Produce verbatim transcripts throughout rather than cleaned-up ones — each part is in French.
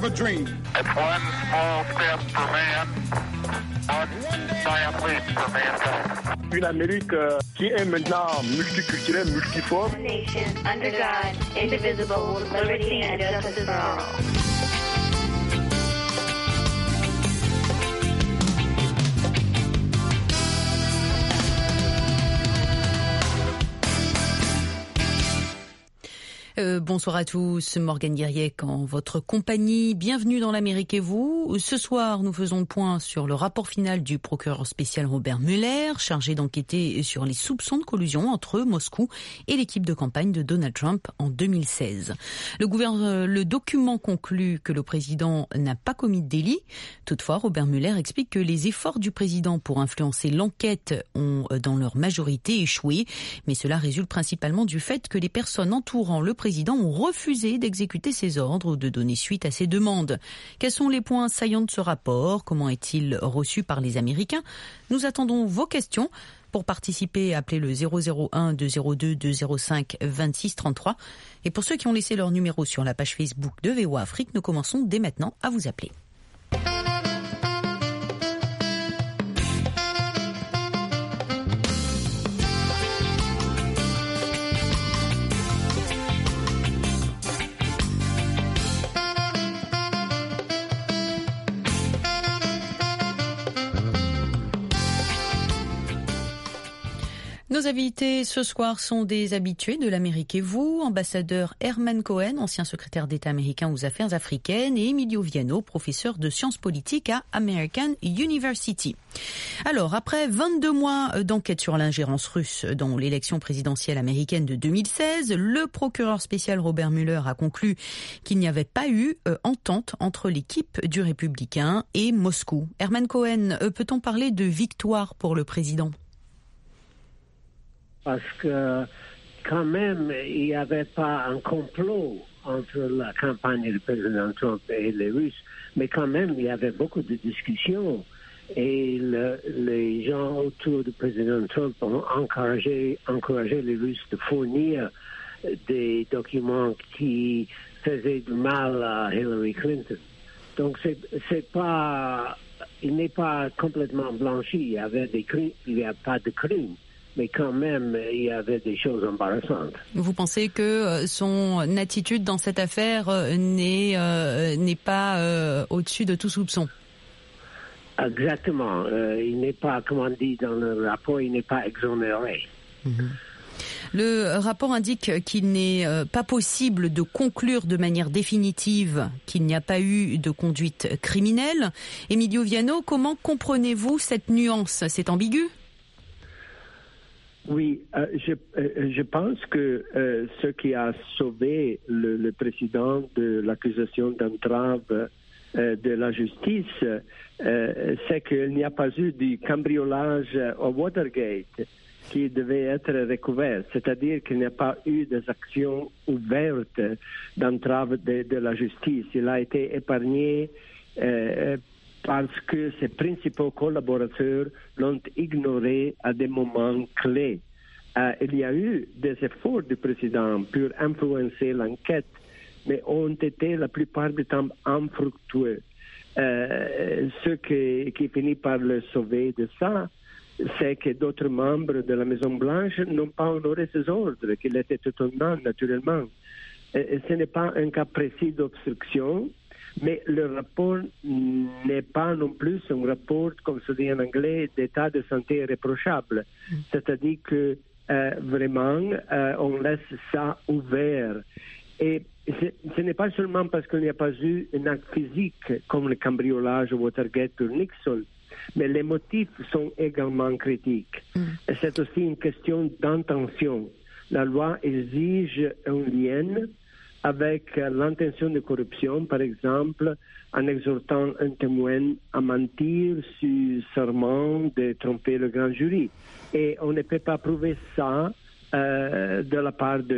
a dream. It's one small step for man, one giant leap for mankind. Une Amérique euh, qui est maintenant multiculturelle, multiforme. One nation, under God, indivisible, with liberty and justice for all. Euh, bonsoir à tous, Morgane Guiriec en votre compagnie. Bienvenue dans l'Amérique et vous. Ce soir, nous faisons le point sur le rapport final du procureur spécial Robert Mueller, chargé d'enquêter sur les soupçons de collusion entre Moscou et l'équipe de campagne de Donald Trump en deux mille seize. Le, gouverne, le document conclut que le président n'a pas commis de délit. Toutefois, Robert Mueller explique que les efforts du président pour influencer l'enquête ont, dans leur majorité, échoué. Mais cela résulte principalement du fait que les personnes entourant le président président ont refusé d'exécuter ses ordres ou de donner suite à ses demandes. Quels sont les points saillants de ce rapport? Comment est-il reçu par les Américains? Nous attendons vos questions. Pour participer, appelez le zéro zéro un deux zéro deux deux zéro cinq vingt-six trente-trois. Et pour ceux qui ont laissé leur numéro sur la page Facebook de V O A Afrique, nous commençons dès maintenant à vous appeler. Nos invités ce soir sont des habitués de l'Amérique et vous, ambassadeur Herman Cohen, ancien secrétaire d'État américain aux affaires africaines, et Emilio Viano, professeur de sciences politiques à American University. Alors, après vingt-deux mois d'enquête sur l'ingérence russe dans l'élection présidentielle américaine de deux mille seize, le procureur spécial Robert Mueller a conclu qu'il n'y avait pas eu euh, entente entre l'équipe du républicain et Moscou. Herman Cohen, euh, peut-on parler de victoire pour le président ? Parce que quand même, il n'y avait pas un complot entre la campagne du président Trump et les Russes, mais quand même, il y avait beaucoup de discussions. Et le, les gens autour du président Trump ont encouragé, encouragé les Russes de fournir des documents qui faisaient du mal à Hillary Clinton. Donc, c'est, c'est pas, il n'est pas complètement blanchi. Il y avait des crimes, il n'y a pas de crimes. Mais quand même, il y avait des choses embarrassantes. Vous pensez que son attitude dans cette affaire n'est, euh, n'est pas euh, au-dessus de tout soupçon? Exactement. Euh, il n'est pas, comme on dit dans le rapport, il n'est pas exonéré. Mmh. Le rapport indique qu'il n'est pas possible de conclure de manière définitive qu'il n'y a pas eu de conduite criminelle. Emilio Viano, comment comprenez-vous cette nuance? C'est ambigu? Oui, euh, je, euh, je pense que euh, ce qui a sauvé le, le président de l'accusation d'entrave euh, de la justice, euh, c'est qu'il n'y a pas eu du cambriolage au Watergate qui devait être recouvert, c'est-à-dire qu'il n'y a pas eu des actions ouvertes d'entrave de, de la justice. Il a été épargné euh, parce que ses principaux collaborateurs l'ont ignoré à des moments clés. Euh, il y a eu des efforts du président pour influencer l'enquête, mais ont été la plupart du temps infructueux. Euh, ce qui, qui finit par le sauver de ça, c'est que d'autres membres de la Maison-Blanche n'ont pas honoré ses ordres, qu'il était étonnant, naturellement. Et ce n'est pas un cas précis d'obstruction, mais le rapport n'est pas non plus un rapport, comme se dit en anglais, d'état de santé irréprochable. Mm. C'est-à-dire que euh, vraiment, euh, on laisse ça ouvert. Et ce n'est pas seulement parce qu'il n'y a pas eu un acte physique, comme le cambriolage au Watergate pour Nixon, mais les motifs sont également critiques. Mm. Et c'est aussi une question d'intention. La loi exige un lien avec l'intention de corruption, par exemple, en exhortant un témoin à mentir sur serment de tromper le grand jury. Et on ne peut pas prouver ça euh, de la part de, de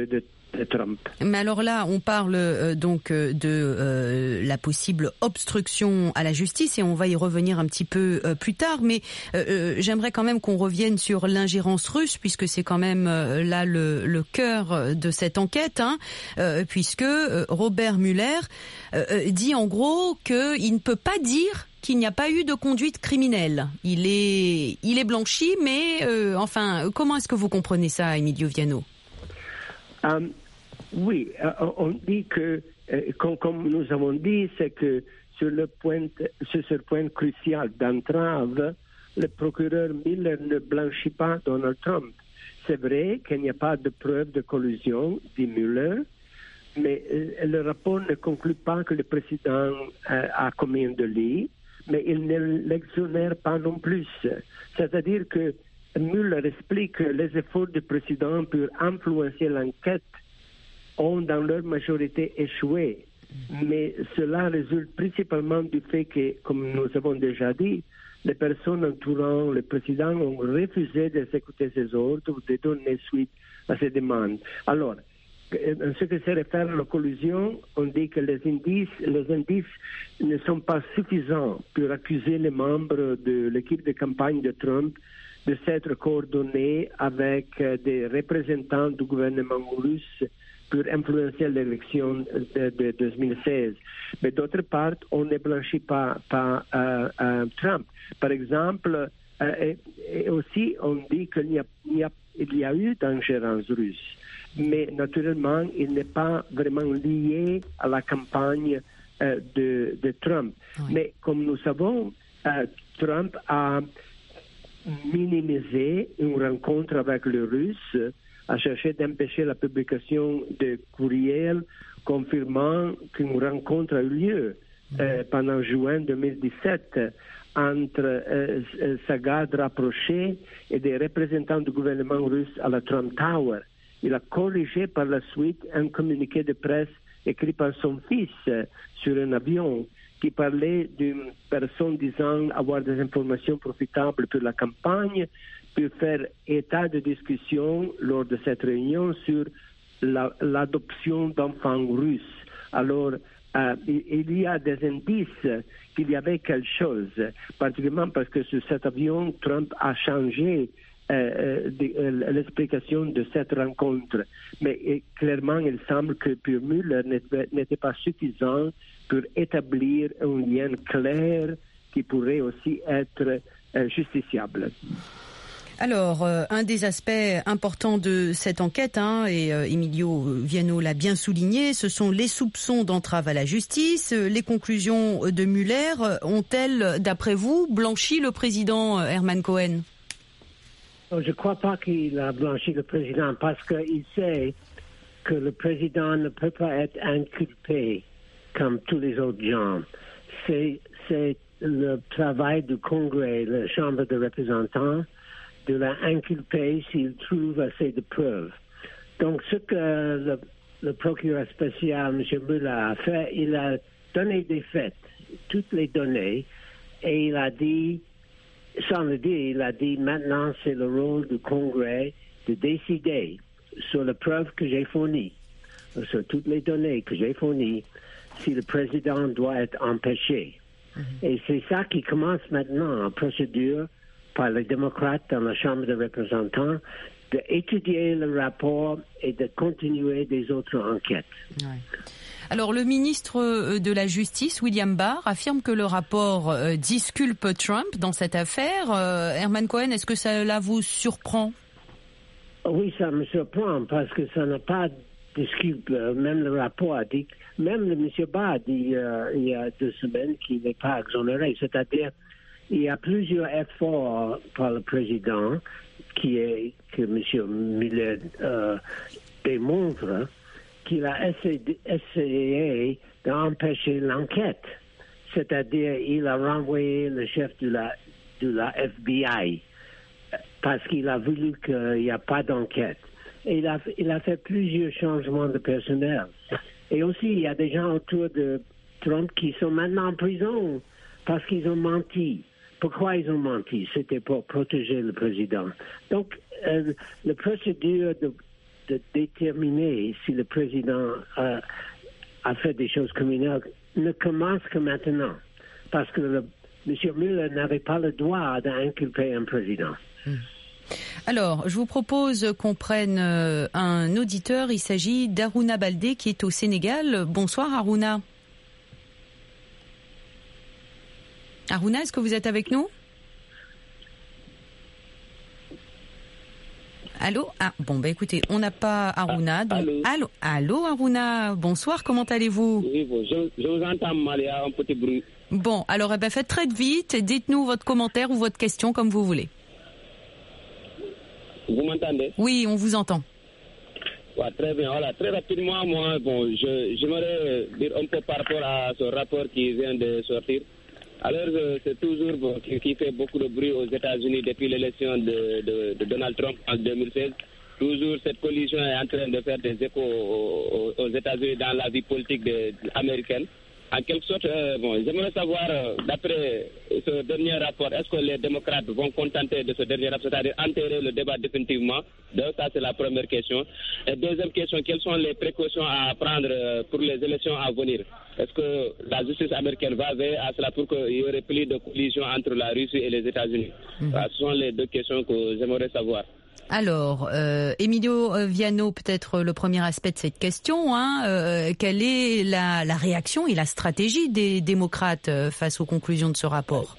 de Trump. Mais alors là, on parle euh, donc euh, de euh, la possible obstruction à la justice et on va y revenir un petit peu euh, plus tard. Mais euh, euh, j'aimerais quand même qu'on revienne sur l'ingérence russe puisque c'est quand même euh, là le, le cœur de cette enquête, hein, euh, puisque euh, Robert Mueller euh, dit en gros qu'il ne peut pas dire qu'il n'y a pas eu de conduite criminelle. Il est, il est blanchi, mais euh, enfin, comment est-ce que vous comprenez ça, Emilio Viano? Um, oui, euh, on dit que, euh, comme, comme nous avons dit, c'est que sur le point, sur ce point crucial d'entrave, le procureur Mueller ne blanchit pas Donald Trump. C'est vrai qu'il n'y a pas de preuve de collusion, dit Mueller, mais euh, le rapport ne conclut pas que le président euh, a commis un délit, mais il ne l'exonère pas non plus. C'est-à-dire que Mueller explique que les efforts du président pour influencer l'enquête ont dans leur majorité échoué. Mais cela résulte principalement du fait que, comme nous avons déjà dit, les personnes entourant le président ont refusé d'exécuter ses ordres ou de donner suite à ses demandes. Alors, en ce qui se réfère à la collusion, on dit que les indices, les indices ne sont pas suffisants pour accuser les membres de l'équipe de campagne de Trump de s'être coordonnés avec des représentants du gouvernement russe pour influencer l'élection de, de deux mille seize. Mais d'autre part, on ne blanchit pas, pas euh, euh, Trump. Par exemple, euh, et, et aussi on dit qu'il y a, il y a, il y a eu d'ingérence russe. Mais naturellement, il n'est pas vraiment lié à la campagne euh, de, de Trump. Oui. Mais comme nous savons, euh, Trump a minimisé une rencontre avec les Russes, a cherché d'empêcher la publication de courriels confirmant qu'une rencontre a eu lieu euh, pendant juin deux mille dix-sept entre euh, sa garde rapprochée et des représentants du gouvernement russe à la Trump Tower. Il a corrigé par la suite un communiqué de presse écrit par son fils euh, sur un avion qui parlait d'une personne disant avoir des informations profitables pour la campagne, pour faire état de discussion lors de cette réunion sur la, l'adoption d'enfants russes. Alors, euh, il y a des indices qu'il y avait quelque chose, particulièrement parce que sur cet avion, Trump a changé Euh, de, euh, l'explication de cette rencontre. Mais et, clairement, il semble que pour Mueller n'était, n'était pas suffisant pour établir un lien clair qui pourrait aussi être euh, justiciable. Alors, euh, un des aspects importants de cette enquête, hein, et euh, Emilio Viano l'a bien souligné, ce sont les soupçons d'entrave à la justice. Les conclusions de Mueller ont-elles, d'après vous, blanchi le président Herman Cohen ? Je ne crois pas qu'il a blanchi le président parce qu'il sait que le président ne peut pas être inculpé comme tous les autres gens. C'est, c'est le travail du Congrès, la Chambre des représentants, de l'inculper s'il trouve assez de preuves. Donc, ce que le, le procureur spécial, M. Mueller, a fait, il a donné des faits, toutes les données, et il a dit, sans le dire, il a dit maintenant c'est le rôle du Congrès de décider sur les preuves que j'ai fournies, sur toutes les données que j'ai fournies, si le président doit être empêché. Mm-hmm. Et c'est ça qui commence maintenant en procédure par les démocrates dans la Chambre des représentants, d'étudier le rapport et de continuer des autres enquêtes. Ouais. Alors, le ministre de la Justice, William Barr, affirme que le rapport euh, disculpe Trump dans cette affaire. Euh, Herman Cohen, est-ce que cela vous surprend? Oui, ça me surprend parce que ça n'a pas disculpe. Même le rapport a dit, même le M. Barr a dit euh, il y a deux semaines qu'il n'est pas exonéré. C'est-à-dire, il y a plusieurs efforts par le président qui est, que M. Mueller euh, démontre qu'il a essayé, essayé d'empêcher l'enquête. C'est-à-dire, il a renvoyé le chef de la, de la F B I parce qu'il a voulu qu'il n'y a pas d'enquête. Et il a, il a fait plusieurs changements de personnel. Et aussi, il y a des gens autour de Trump qui sont maintenant en prison parce qu'ils ont menti. Pourquoi ils ont menti? C'était pour protéger le président. Donc, euh, la procédure de de déterminer si le président euh, a fait des choses criminelles ne commence que maintenant, parce que le, M. Mueller n'avait pas le droit d'inculper un président. Mmh. Alors, je vous propose qu'on prenne euh, un auditeur. Il s'agit d'Harouna Baldé qui est au Sénégal. Bonsoir Harouna. Harouna, est-ce que vous êtes avec nous ? Allô ? Ah, bon, bah écoutez, on n'a pas Harouna. Donc... Allô. Allô, allô Harouna, bonsoir, comment allez-vous ? Oui, bon, je, je vous entends mal, il y a un petit bruit. Bon, alors eh ben, faites très vite et dites-nous votre commentaire ou votre question comme vous voulez. Vous m'entendez ? Oui, on vous entend. Ouais, très bien, voilà, très rapidement, moi, bon, je, j'aimerais dire un peu par rapport à ce rapport qui vient de sortir. Alors, c'est toujours bon, qui, qui fait beaucoup de bruit aux États-Unis depuis l'élection de, de, de Donald Trump en deux mille seize. Toujours, cette collision est en train de faire des échos aux, aux États-Unis dans la vie politique de, de, américaine. En quelque sorte, euh, bon, j'aimerais savoir, euh, d'après ce dernier rapport, est-ce que les démocrates vont contenter de ce dernier rapport, c'est-à-dire enterrer le débat définitivement? Donc, ça, c'est la première question. Et deuxième question, quelles sont les précautions à prendre euh, pour les élections à venir? Est-ce que la justice américaine va veiller à cela pour qu'il y aurait plus de collision entre la Russie et les États-Unis? Mmh. Ce sont les deux questions que j'aimerais savoir. Alors, euh, Emilio Viano, peut-être le premier aspect de cette question, hein, euh, quelle est la, la réaction et la stratégie des démocrates face aux conclusions de ce rapport?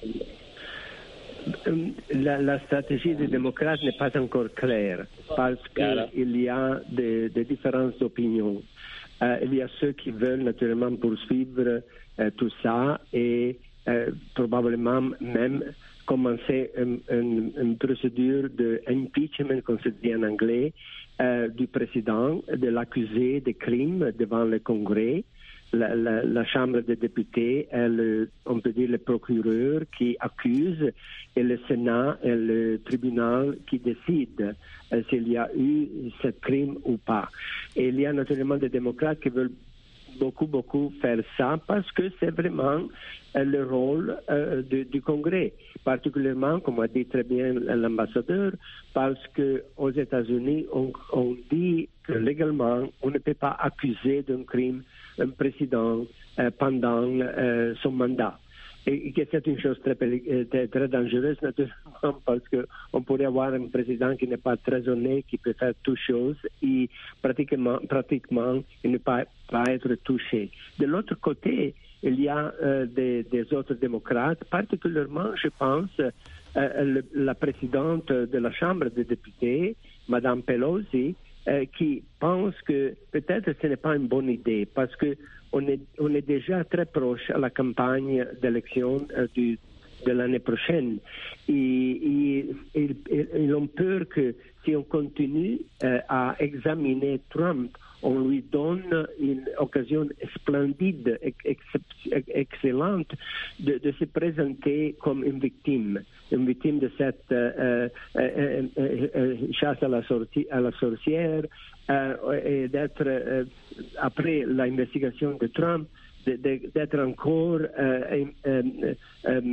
La, la stratégie des démocrates n'est pas encore claire parce qu'il y a des, des différences d'opinion. Euh, il y a ceux qui veulent naturellement poursuivre euh, tout ça et euh, probablement même commencer une, une, une procédure de impeachment, comme se dit en anglais, euh, du président, de l'accusé de crimes devant le Congrès. La, la, la Chambre des députés est, le, on peut dire, le procureur qui accuse et le Sénat est le tribunal qui décide euh, s'il y a eu ce crime ou pas. Et il y a naturellement des démocrates qui veulent beaucoup, beaucoup faire ça parce que c'est vraiment euh, le rôle euh, de, du Congrès. Particulièrement, comme a dit très bien l'ambassadeur, parce qu'aux États-Unis, on, on dit que légalement, on ne peut pas accuser d'un crime un président euh, pendant euh, son mandat. Et que c'est une chose très, très, très dangereuse, naturellement, parce qu'on pourrait avoir un président qui n'est pas très honnête, qui peut faire toutes choses, et pratiquement, pratiquement il ne peut pas, pas être touché. De l'autre côté, il y a euh, des, des autres démocrates, particulièrement, je pense, euh, le, la présidente de la Chambre des députés, Mme Pelosi, euh, qui pense que peut-être ce n'est pas une bonne idée, parce que on est, on est déjà très proche à la campagne d'élection euh, du, de l'année prochaine. Et, et, et, et ils ont peur que si on continue euh, à examiner Trump, on lui donne une occasion splendide, ex- excellente, de, de se présenter comme une victime, une victime de cette euh, euh, euh, euh, chasse à la, sorti- à la sorcière, euh, et d'être, euh, après l'investigation de Trump, de, de, d'être encore euh, euh, euh,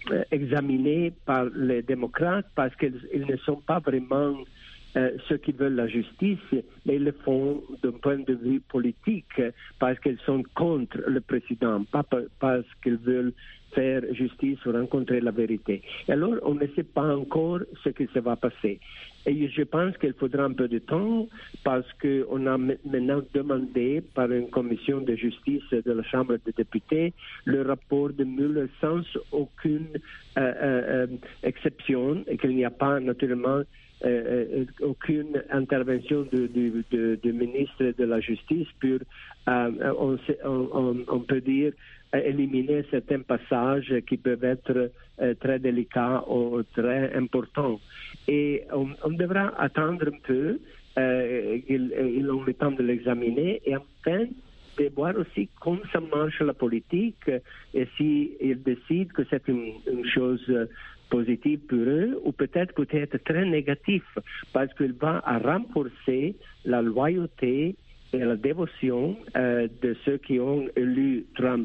examiné par les démocrates parce qu'ils ils ne sont pas vraiment Euh, ceux qui veulent la justice, mais ils le font d'un point de vue politique parce qu'ils sont contre le président, pas parce qu'ils veulent faire justice ou rencontrer la vérité. Et alors, on ne sait pas encore ce qui se va passer. Et je pense qu'il faudra un peu de temps parce qu'on a maintenant demandé par une commission de justice de la Chambre des députés le rapport de Mueller sans aucune euh, euh, exception et qu'il n'y a pas naturellement Euh, aucune intervention du, du, du, du ministre de la Justice pour, euh, on, on, on peut dire, éliminer certains passages qui peuvent être euh, très délicats ou très importants. Et on, on devra attendre un peu, euh, ils, ils ont le temps de l'examiner et enfin de voir aussi comment ça marche la politique et s'ils décident que c'est une, une chose positive pour eux ou peut-être peut-être très négatif parce qu'il va à renforcer la loyauté et la dévotion euh, de ceux qui ont élu Trump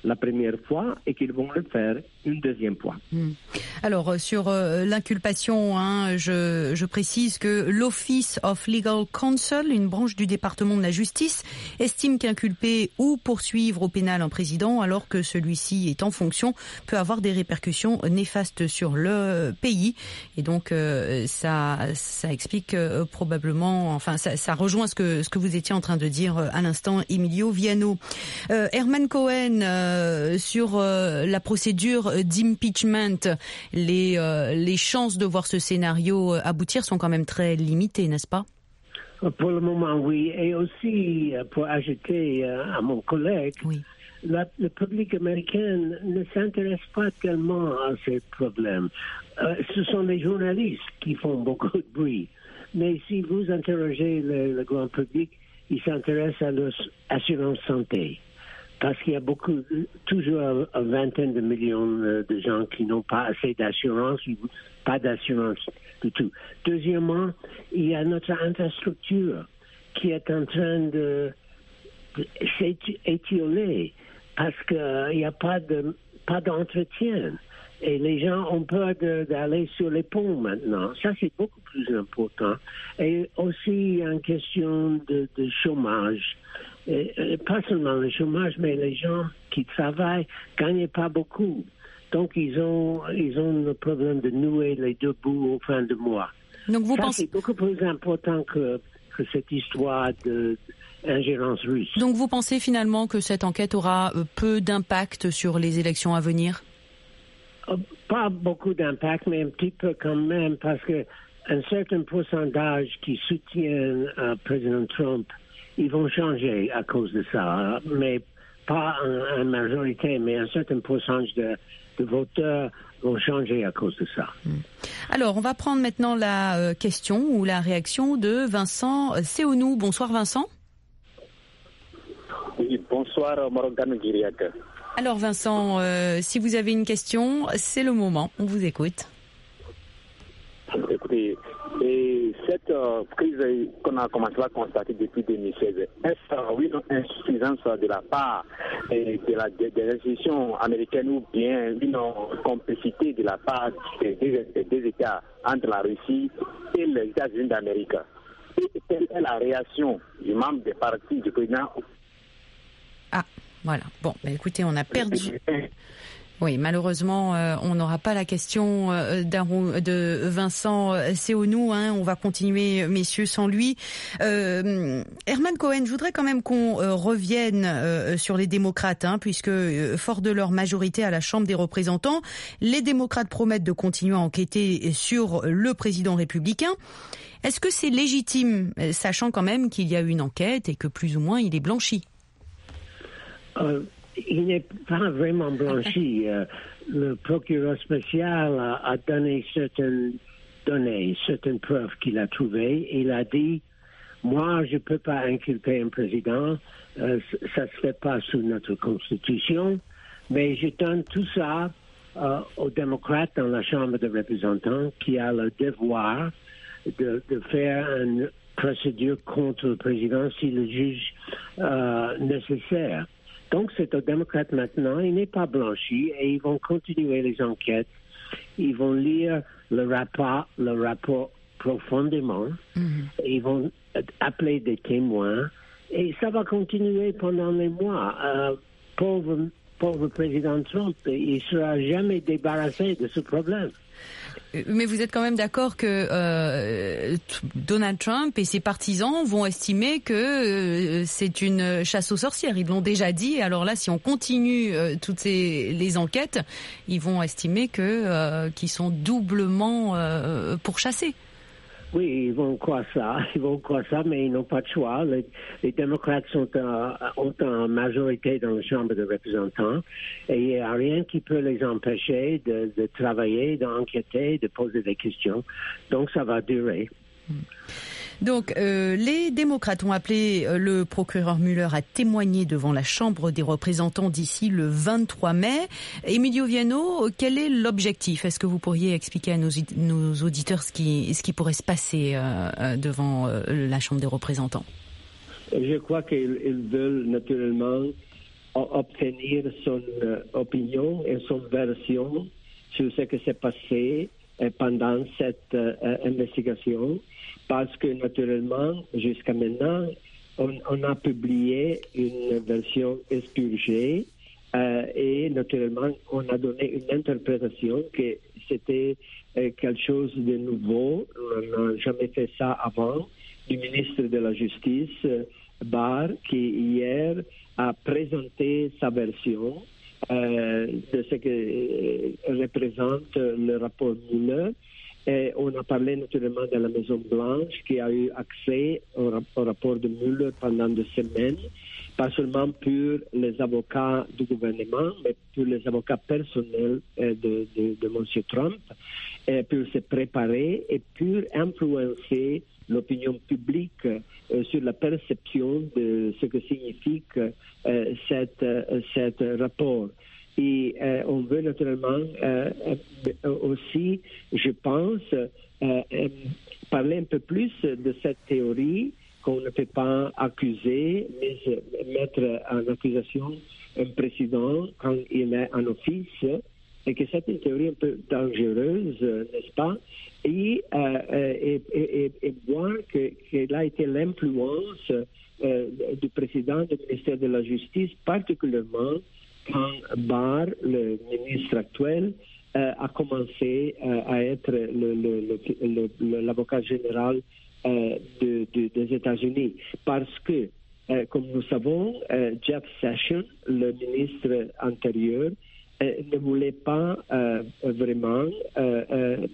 la première fois et qu'ils vont le faire une deuxième fois. Mmh. Alors, sur euh, l'inculpation, hein, je, je précise que l'Office of Legal Counsel, une branche du département de la justice, estime qu'inculper ou poursuivre au pénal un président alors que celui-ci est en fonction peut avoir des répercussions néfastes sur le pays. Et donc, euh, ça, ça explique euh, probablement, enfin, ça, ça rejoint ce que, ce que vous étiez en train de dire à l'instant, Emilio Viano. Euh, Herman Cohen, euh, sur euh, la procédure d'impeachment, les, euh, les chances de voir ce scénario aboutir sont quand même très limitées, n'est-ce pas? Pour le moment, oui. Et aussi, pour ajouter à mon collègue, oui. la, le public américain ne s'intéresse pas tellement à ces problèmes. Euh, ce sont les journalistes qui font beaucoup de bruit. Mais si vous interrogez le, le grand public, ils s'intéressent à l'assurance santé. Parce qu'il y a beaucoup, toujours une vingtaine de millions de gens qui n'ont pas assez d'assurance, pas d'assurance du tout. Deuxièmement, il y a notre infrastructure qui est en train de, de s'étioler parce qu'il n'y a pas de pas d'entretien. Et les gens ont peur de, d'aller sur les ponts maintenant. Ça, c'est beaucoup plus important. Et aussi, en question de, de chômage. Et, et pas seulement le chômage, mais les gens qui travaillent ne gagnent pas beaucoup. Donc, ils ont, ils ont le problème de nouer les deux bouts au fin de mois. Donc vous Ça, pensez... c'est beaucoup plus important que, que cette histoire de... ingérence russe. Donc vous pensez finalement que cette enquête aura peu d'impact sur les élections à venir? Pas beaucoup d'impact, mais un petit peu quand même, parce qu'un certain pourcentage qui soutiennent euh, président Trump, ils vont changer à cause de ça, mais pas en, en majorité, mais un certain pourcentage de, de voteurs vont changer à cause de ça. Alors, on va prendre maintenant la euh, question ou la réaction de Vincent Seonou. Bonsoir Vincent. Oui, bonsoir Morgane Guiriac. Alors Vincent, euh, si vous avez une question, c'est le moment, on vous écoute. Écoutez, et cette euh, crise qu'on a commencé à constater depuis deux mille seize, est-ce euh, une insuffisance de la part et de la, de, des institutions américaines ou bien une complicité de la part des, des, des États entre la Russie et les États-Unis d'Amérique? Et quelle est la réaction du membre des partis du président? Ah. Voilà. Bon, bah écoutez, on a perdu. Oui, malheureusement, euh, on n'aura pas la question euh, de Vincent Seonou. Hein. On va continuer, messieurs, sans lui. Euh, Herman Cohen, je voudrais quand même qu'on euh, revienne euh, sur les démocrates, hein, puisque, euh, fort de leur majorité à la Chambre des représentants, les démocrates promettent de continuer à enquêter sur le président républicain. Est-ce que c'est légitime, sachant quand même qu'il y a une enquête et que plus ou moins il est blanchi? Euh, il n'est pas vraiment blanchi. Euh, le procureur spécial a, a donné certaines données, certaines preuves qu'il a trouvées. Il a dit, moi, je ne peux pas inculper un président, euh, ça ne se fait pas sous notre Constitution, mais je donne tout ça euh, aux démocrates dans la Chambre des représentants qui a le devoir de, de faire une procédure contre le président si le juge euh, nécessaire. Donc, c'est aux démocrates maintenant. Il n'est pas blanchi et ils vont continuer les enquêtes. Ils vont lire le rapport, le rapport profondément. Mm-hmm. Ils vont appeler des témoins et ça va continuer pendant les mois. Euh, pauvre, pauvre président Trump, il ne sera jamais débarrassé de ce problème. Mais vous êtes quand même d'accord que euh, Donald Trump et ses partisans vont estimer que euh, c'est une chasse aux sorcières. Ils l'ont déjà dit. Alors là, si on continue euh, toutes ces, les enquêtes, ils vont estimer que euh, qu'ils sont doublement euh, pourchassés. Oui, ils vont croire ça, ils vont croire ça, mais ils n'ont pas de choix. Les, les démocrates sont en, en majorité dans la Chambre des représentants et il n'y a rien qui peut les empêcher de, de travailler, d'enquêter, de poser des questions. Donc ça va durer. Donc, euh, les démocrates ont appelé le procureur Mueller à témoigner devant la Chambre des représentants d'ici le vingt-trois mai. Emilio Viano, quel est l'objectif? Est-ce que vous pourriez expliquer à nos, nos auditeurs ce qui, ce qui pourrait se passer euh, devant euh, la Chambre des représentants? Je crois qu'ils veulent naturellement obtenir son euh, opinion et son version sur ce qui s'est passé euh, pendant cette euh, investigation, parce que naturellement, jusqu'à maintenant, on, on a publié une version expurgée euh, et naturellement, on a donné une interprétation que c'était euh, quelque chose de nouveau. On n'a jamais fait ça avant, du ministre de la Justice, euh, Barr, qui hier a présenté sa version euh, de ce que euh, représente le rapport Mueller. Et on a parlé naturellement de la Maison-Blanche qui a eu accès au, au rapport de Mueller pendant des semaines, pas seulement pour les avocats du gouvernement, mais pour les avocats personnels euh, de, de, de M. Trump, et pour se préparer et pour influencer l'opinion publique euh, sur la perception de ce que signifie euh, cette, euh, cet rapport. Et euh, on veut naturellement euh, aussi, je pense, euh, euh, parler un peu plus de cette théorie qu'on ne peut pas accuser, mais mettre en accusation un président quand il est en office, et que c'est une théorie un peu dangereuse, n'est-ce pas? Et, euh, et, et, et voir que, quelle a été l'influence euh, du président du ministère de la Justice, particulièrement quand Barr, le ministre actuel, euh, a commencé euh, à être le, le, le, le, l'avocat général euh, de, de, des États-Unis. Parce que, euh, comme nous savons, euh, Jeff Sessions, le ministre antérieur, euh, ne voulait pas euh, vraiment euh, euh,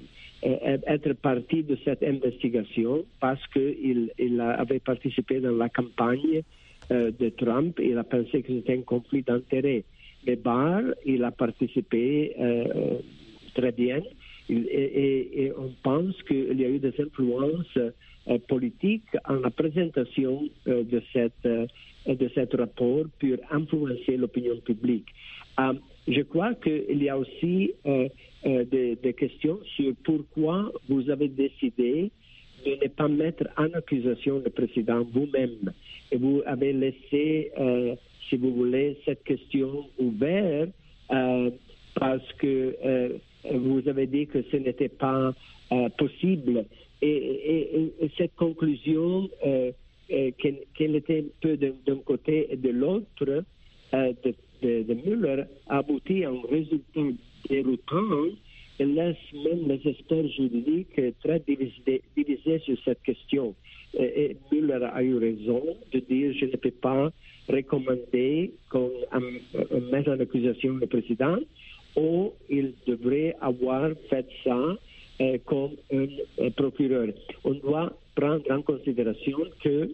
être partie de cette investigation parce qu'il il avait participé dans la campagne euh, de Trump. Il a pensé que c'était un conflit d'intérêts. Mais Barr, il a participé euh, très bien il, et, et on pense qu'il y a eu des influences euh, politiques en la présentation euh, de, cette, euh, de cet rapport pour influencer l'opinion publique. Euh, je crois qu'il y a aussi euh, euh, des, des questions sur pourquoi vous avez décidé de ne pas mettre en accusation le président vous-même. Et vous avez laissé, euh, si vous voulez, cette question ouverte euh, parce que euh, vous avez dit que ce n'était pas euh, possible. Et, et, et cette conclusion, euh, euh, qu'elle, qu'elle était un peu d'un côté et de l'autre, euh, de, de, de Mueller, a abouti à un résultat déroutant. Elle laisse même les experts juridiques très divisés, divisés sur cette question. Et, et Mueller a eu raison de dire je ne peux pas recommander qu'on um, mette en accusation le président, ou il devrait avoir fait ça euh, comme un, un procureur. On doit prendre en considération que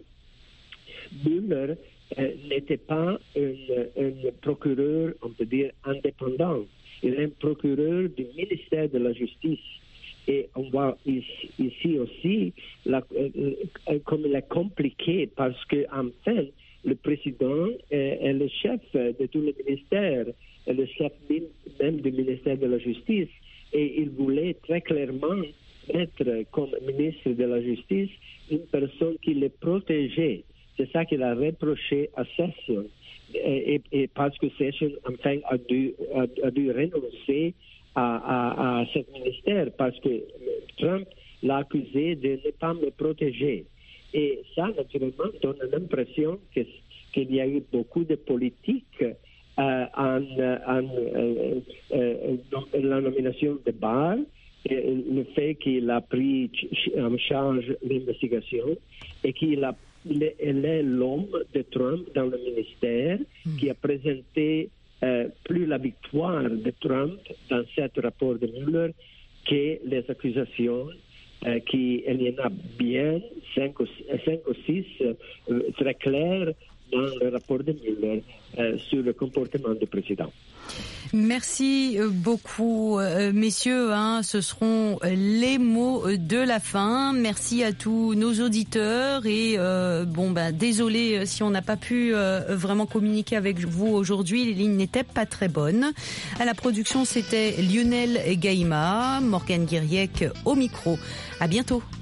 Mueller euh, n'était pas un, un procureur, on peut dire, indépendant. Il est un procureur du ministère de la Justice. Et on voit ici, ici aussi la, euh, comme il est compliqué parce qu'en fait, le président est, est le chef de tout le ministère, est le chef même du ministère de la Justice. Et il voulait très clairement être comme ministre de la Justice une personne qui le protégeait. C'est ça qu'il a reproché à Sessions. Et, et, et parce que Sessions, enfin, a dû, a, a dû renoncer à, à, à ce ministère parce que Trump l'a accusé de ne pas me protéger. Et ça, naturellement, donne l'impression que, qu'il y a eu beaucoup de politique euh, en, en euh, euh, la nomination de Barr, et le fait qu'il a pris en charge l'investigation et qu'il a elle est l'homme de Trump dans le ministère qui a présenté euh, plus la victoire de Trump dans ce rapport de Mueller que les accusations euh, qui, il y en a bien, cinq ou, cinq ou six euh, très claires dans le rapport de Mueller euh, sur le comportement du président. Merci beaucoup, euh, messieurs. Hein, ce seront les mots de la fin. Merci à tous nos auditeurs et euh, bon, ben, désolé si on n'a pas pu euh, vraiment communiquer avec vous aujourd'hui. Les lignes n'étaient pas très bonnes. À la production, c'était Lionel Gaïma, Morgane Guiriec au micro. À bientôt.